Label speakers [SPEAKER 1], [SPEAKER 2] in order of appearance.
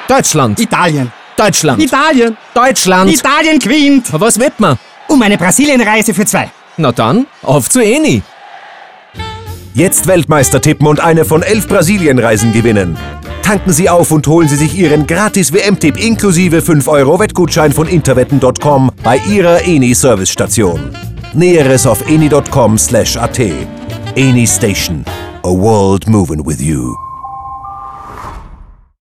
[SPEAKER 1] Deutschland.
[SPEAKER 2] Italien.
[SPEAKER 1] Deutschland.
[SPEAKER 2] Italien.
[SPEAKER 1] Deutschland.
[SPEAKER 2] Italien gewinnt.
[SPEAKER 1] Was wird man?
[SPEAKER 2] Um eine Brasilienreise für 2.
[SPEAKER 1] Na dann, auf zu Eni.
[SPEAKER 3] Jetzt Weltmeister tippen und eine von 11 Brasilienreisen gewinnen. Tanken Sie auf und holen Sie sich Ihren gratis WM-Tipp inklusive 5 € Wettgutschein von interwetten.com bei Ihrer Eni-Servicestation. Näheres auf eni.com/at. Eni Station. A world moving with you.